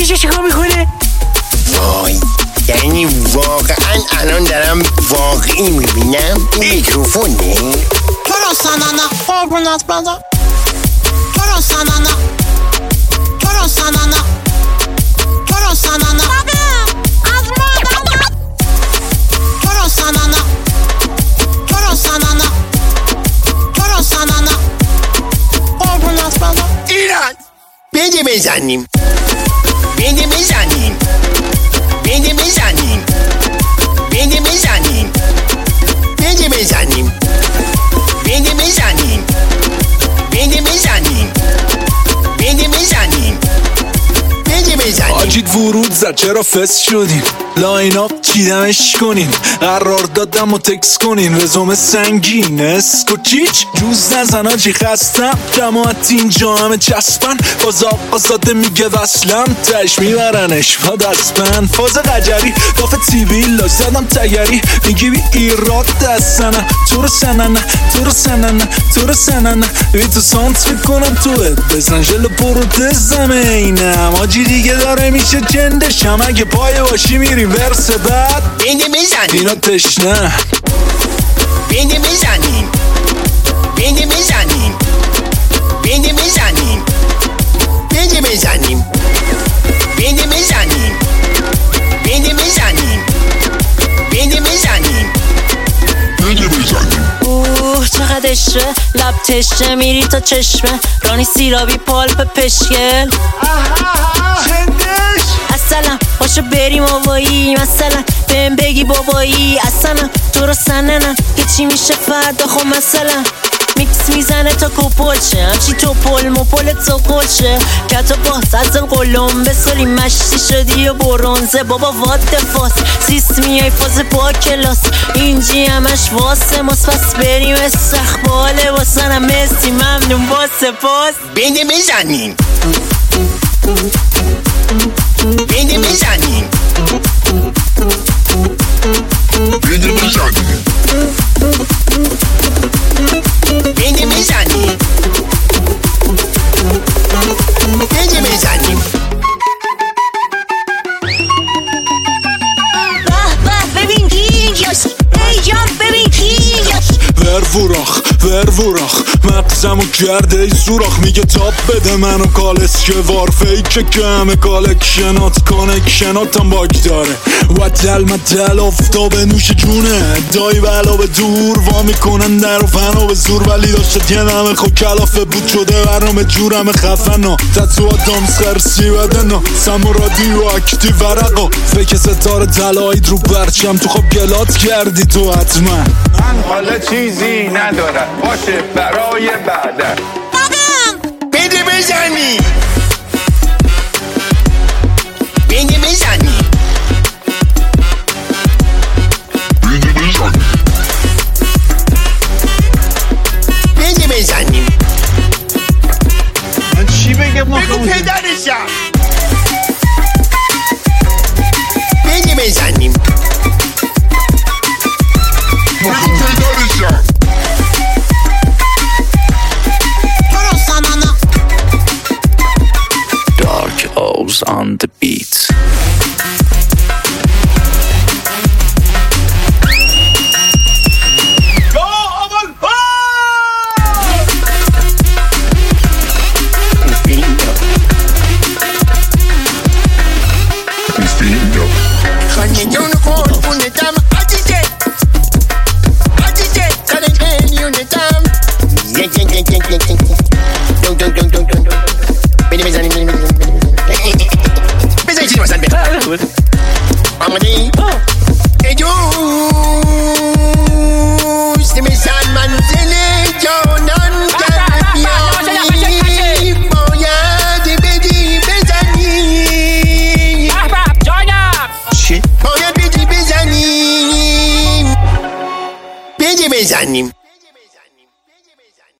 اینجا چیکار میکنه؟ وای، یعنی واقعا الان دارم واقعی میبینم. این میکروفونه؟ چرا سننه قربونت بدم؟ چرا سننه؟ چرا سننه؟ چرا سننه؟ از مادر چرا سننه؟ چرا سننه؟ چرا سننه؟ قربونت بدم. ایران بده بزنیم، بده بزنیم، بده بزنیم، بده بزنیم، بده بزنیم، بده بزنیم، بده بزنیم، بده بزنیم، بده بزنیم. آجید ورود زد چرا فست شدیم، لاین اپ چیدمش کنین، قرار دادم و تکس کنین، رزومه سنگین اسکو چیچ جوز نزن آجی خستم، جماعت اینجا همه چسبن، باز آقا زاده میگه وصلم، تش میبرنش با دستبند، فاز قجری کاف تیوی لاش زدم تگری، میگی بی ایراد دستنه، تو رو سننه، تو رو سننه، تو رو سننه، بی تو سانت میکنم توه، بزن جلو پروتزمه اینم، آجی دیگه داره میشه جندشم، اگه پای باشی میری ورس بعد بده بزنیم، اینا تشنه بده بزنیم، بده بزنیم، بده بزنیم، بده بزنیم، بده بزنیم، بده بزنیم، بده بزنیم، بده بزنیم. چقدر عشقه لب تشه میری تا چشمه، رانی سیرابی پالپ پشکل اصلا باشو بریم آوایی، مثلا بهم بگی بابایی، اصلا تو رو سننم که چی میشه فردا، خب مثلا میکس میزنه تا کپلشه، همچی تو پل مپلت تو کلشه، کتا باز از قلم بسالی مشتی شدی و برونزه، بابا وات فاس سیست میای فاز با کلاس، اینجی همش واسه ماست، پس بریم استقباله واسنم مسی ممنون با سپاس، بده بزنیم، بده بزنیم، بده بزنیم، بده بزنیم، بده بزنیم. به ببین کی اینجاست، ای جان ببین کی اینجاست، وراخ مغزمو کرده ای سوراخ، میگه تاب بده منو کالس که وار فیکه که همه کالکشنات کانکشناتم باگ داره، وطل مطل افتابه نوش جونه، دایی بلا به دور وا میکنن در و فنا به زور، ولی داشت یه نمه خو کلافه بود شده برنامه جورم خفنا، تتو دامس خرسی بدنا سمو رادیو اکتیو ورقا، فکر ستاره تلایید رو برچم تو خب گلات کردی تو حتما، من حالا چیزی ندارم باشه برای بعدن، بده بزنی، بده بزنی، بده بزنی، بده بزنیم. من چی بگم؟ بگو پدرشم، بده بزنیم، بگو پدرشم. Dark O's on the beat. Amadi, que yo, se me sale.